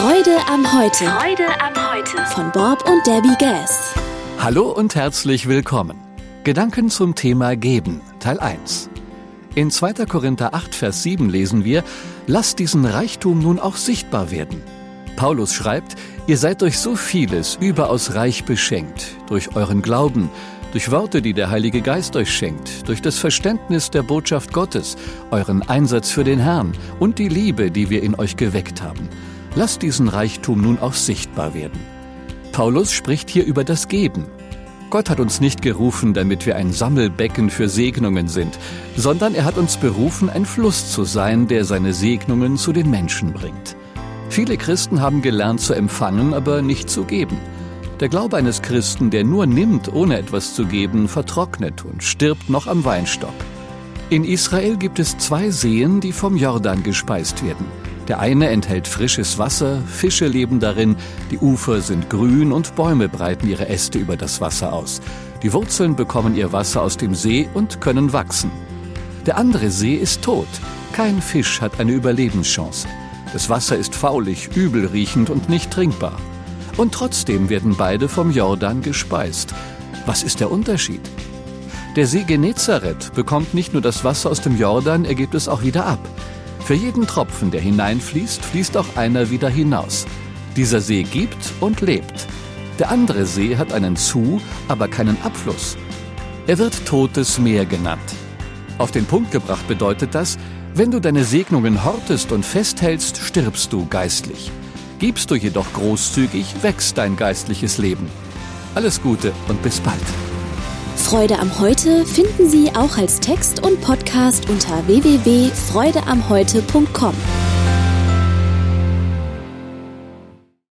Freude am Heute. Freude am Heute. Von Bob und Debbie Gass. Hallo und herzlich willkommen. Gedanken zum Thema Geben, Teil 1. In 2. Korinther 8, Vers 7 lesen wir: Lasst diesen Reichtum nun auch sichtbar werden. Paulus schreibt: Ihr seid durch so vieles überaus reich beschenkt, durch euren Glauben, durch Worte, die der Heilige Geist euch schenkt, durch das Verständnis der Botschaft Gottes, euren Einsatz für den Herrn und die Liebe, die wir in euch geweckt haben. Lasst diesen Reichtum nun auch sichtbar werden. Paulus spricht hier über das Geben. Gott hat uns nicht gerufen, damit wir ein Sammelbecken für Segnungen sind, sondern er hat uns berufen, ein Fluss zu sein, der seine Segnungen zu den Menschen bringt. Viele Christen haben gelernt zu empfangen, aber nicht zu geben. Der Glaube eines Christen, der nur nimmt, ohne etwas zu geben, vertrocknet und stirbt noch am Weinstock. In Israel gibt es 2 Seen, die vom Jordan gespeist werden. Der eine enthält frisches Wasser, Fische leben darin, die Ufer sind grün und Bäume breiten ihre Äste über das Wasser aus. Die Wurzeln bekommen ihr Wasser aus dem See und können wachsen. Der andere See ist tot. Kein Fisch hat eine Überlebenschance. Das Wasser ist faulig, übelriechend und nicht trinkbar. Und trotzdem werden beide vom Jordan gespeist. Was ist der Unterschied? Der See Genezareth bekommt nicht nur das Wasser aus dem Jordan, er gibt es auch wieder ab. Für jeden Tropfen, der hineinfließt, fließt auch einer wieder hinaus. Dieser See gibt und lebt. Der andere See hat einen Zu-, aber keinen Abfluss. Er wird Totes Meer genannt. Auf den Punkt gebracht bedeutet das: Wenn du deine Segnungen hortest und festhältst, stirbst du geistlich. Gibst du jedoch großzügig, wächst dein geistliches Leben. Alles Gute und bis bald. Freude am Heute finden Sie auch als Text und Podcast unter www.freudeamheute.com.